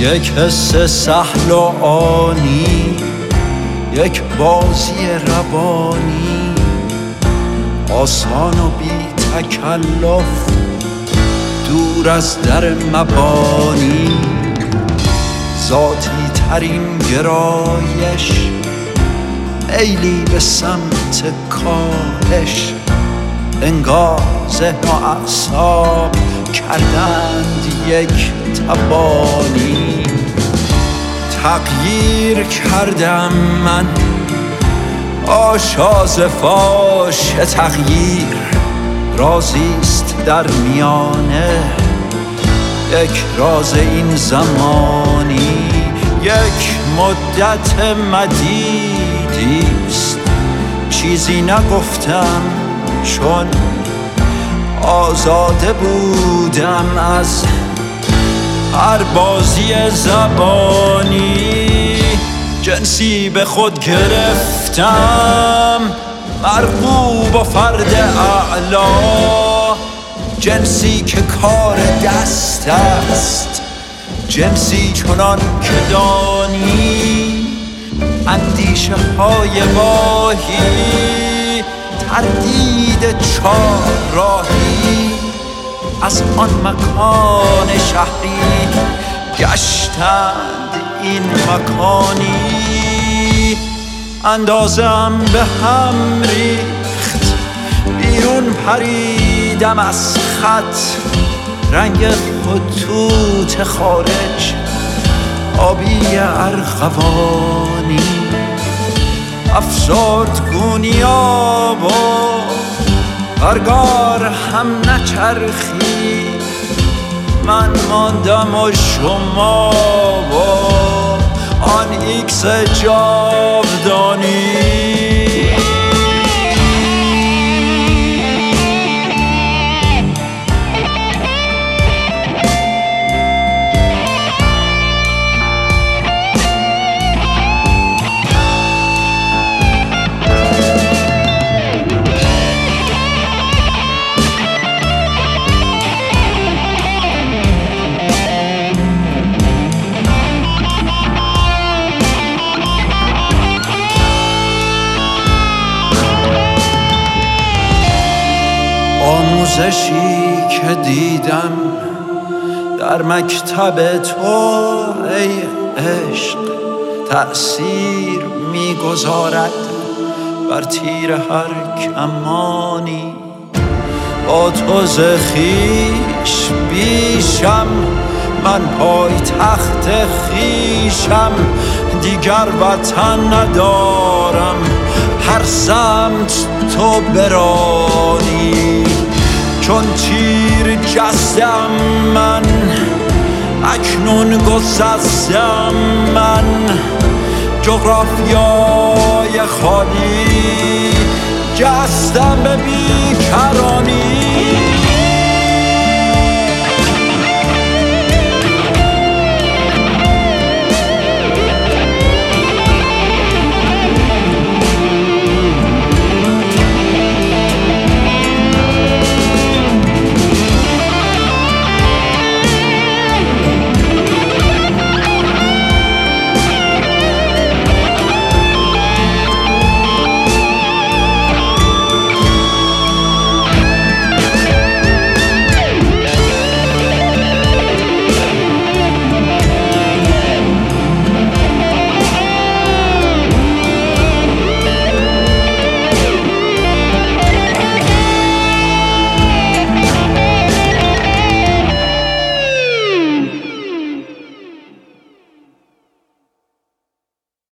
یک حس سهل و آنی، یک بازی روانی، آسان و بی تکلف، دور از در مبانی. ذاتی ترین گرایش، میلی به سمت کاهش، انگار ذهن و اعصاب کردند یک تبانی. تغییر کردم من، آشاز فاش تغییر رازیست در میانه، یک راز این زمانی، یک مدت مدیدیست. چیزی نگفتم چون آزاده بودم از هر بازی زبانی. جنسی به خود گرفتم، مرغوب و فرد اعلا، جنسی که کار دست است، جنسی چنان که دانی. اندیشه های واهی، تردید چهارراهی، از آن مکان شهری گشتند این مکانی. اندازم به هم ریخت، بیرون پریدم از خط، رنگ خطوط خارج آبی ارغوانی. افسردگونیا و برگار هم نچرخی، من ماندم و شما و آن ایکس جاودانی. آموزشی که دیدم در مکتب تو ای عشق، تأثیر میگذارد بر تیر هر کمانی. با تو ز خویش بیشم، من پای تخت خویشم، دیگر وطن ندارم، هر سمت تو برانی. چون تیر جستم من، اکنون گسستم من، جغرافیای خالی جستم به بیکرانی.